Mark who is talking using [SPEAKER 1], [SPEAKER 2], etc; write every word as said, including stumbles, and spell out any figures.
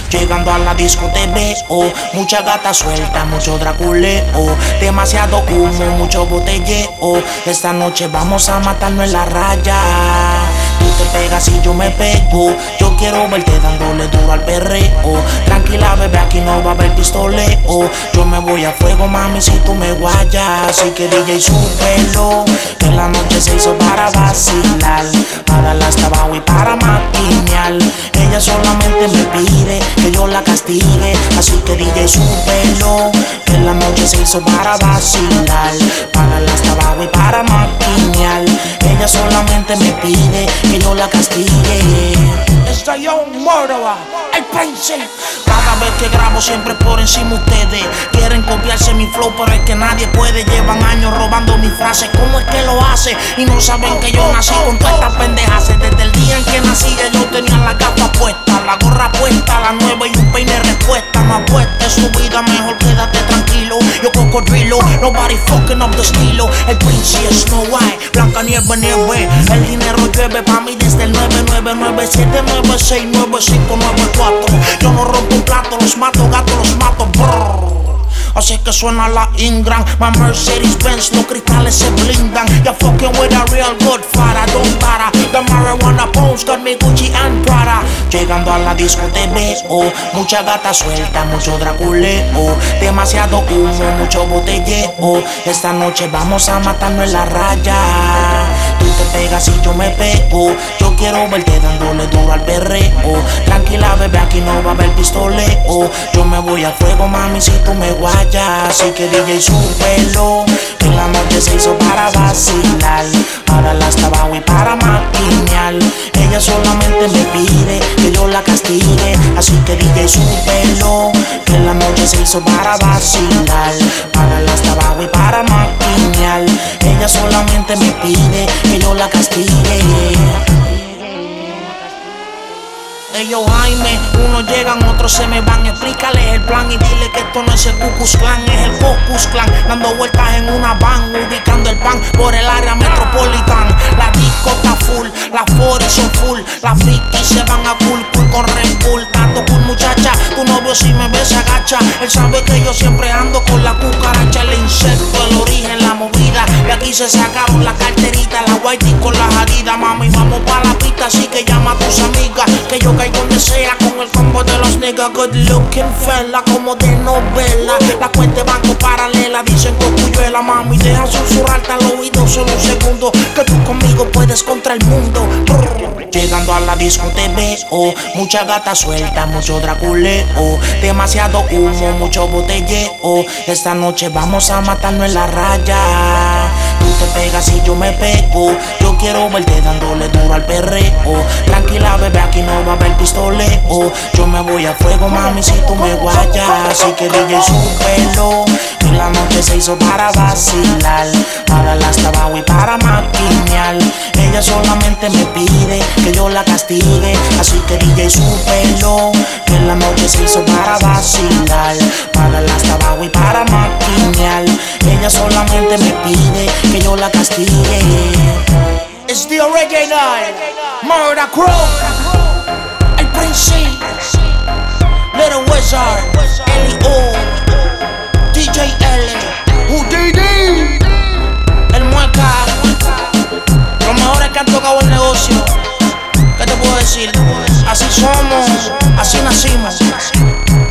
[SPEAKER 1] Llegando a la disco te veo, mucha gata suelta, mucho draculeo, demasiado humo, mucho botelleo. Esta noche vamos a matarnos en la raya. Tú te pegas y yo me pego. Yo quiero verte dándole duro al perreo. Tranquila bebé, aquí no va a haber pistoleo. Yo me voy a fuego mami si tú me guayas. Así que D J súbelo, que la noche se hizo para vacilar, para darle hasta abajo y para maquinear. Ella solamente me pide que yo la castigue. Así que D J súbelo, que la noche se hizo para vacilar, para darle hasta abajo y para maquinear. Ella solamente me pide que yo la castigue.
[SPEAKER 2] Estoy yo un murderer, el príncipe.
[SPEAKER 1] Cada vez que grabo siempre por encima ustedes. Quieren copiarse mi flow pero es que nadie puede. Llevan años robando mis frases, ¿cómo es que lo hace? Y no saben que yo nací con todas estas pendejas. Desde el día en que nací ya yo tenía la gafa puesta, la gorra puesta, la nueva y un peine respuesta. No apuestes su vida, mejor quédate tranquilo. Yo cocodrilo, nobody fucking up the estilo. El príncipe Snow White, Blanca Nieve, nieve. El dinero llueve pa' mí desde el nueve nueve nueve siete nueve seis nueve cinco nueve cuatro. Yo no rompo un plato, los mato, gato, los mato, brrr. Así que suena la Ingram, my Mercedes Benz, los cristales se blindan. You're fucking with a real good father, don't para. The marijuana bones got me Gucci and Prada. Llegando a la disco te veo, mucha gata suelta, mucho draculeo, demasiado humo, mucho botelleo. Esta noche vamos a matarnos en la raya. Tú te pegas y yo me pego. Yo quiero verte dándole duro al perreo. Tranquila bebé, aquí no va a haber pistoleo. Yo me voy a fuego mami si tú me guayas. Así que D J súbelo, que la noche se hizo para vacilar, para darle hasta abajo y para maquinear. Ella solamente me pide que yo la castigue. Así que D J súbelo, que la noche se hizo para vacilar, para darle hasta abajo y para maquinear. Ella solamente me pide que yo la castigue. Ellos Jaime, unos llegan, otros se me van. Explícale el plan y dile que esto no es el Ku Klux Klan, es el Focus Clan. Dando vueltas en una van, ubicando el pan por el área metropolitana. La disco está full, las forties son full, las frikis se van a cool cool con Red Bull. Tato cool muchacha, tu novio si me ve se agacha. Él sabe que yo siempre ando con la cucaracha, el insecto, el origen, la movida. De aquí se sacaron la carterita, la whitey con la jarida. Mami, vamos pa' la pista, así que llama a tus amigas, que yo caigo donde sea con el combo de los niggas. Good looking fella, como de novela. La cuenta de banco paralela, dicen cocuyuela. Mami, deja susurrarte al oído solo un segundo, que tú conmigo puedes contra el mundo. Brr. Llegando a la disco te veo, mucha gata suelta, mucho draculeo, demasiado humo, mucho botelleo. Esta noche vamos a matarnos en la raya. Tú te pegas y yo me pego. Yo quiero verte dándole duro al perreo. Tranquila bebé, aquí no va a haber pistoleo. Yo me voy a fuego mami si tú me guayas. Así que D J súbelo, que la noche se hizo para vacilar, para darle hasta abajo y para maquinear. Ella solamente me pide que yo la castigue. Así que D J súbelo, que la noche se hizo para vacilar, para darle hasta abajo y para maquinear. Ella solamente me pide que yo la castigue.
[SPEAKER 2] It's the original Murder Crew, el príncipe, Little Wizard, L O, D J L, Houdini, el Mueca, los mejores que han tocado el negocio. ¿Qué te puedo decir? Así somos, así nacimos.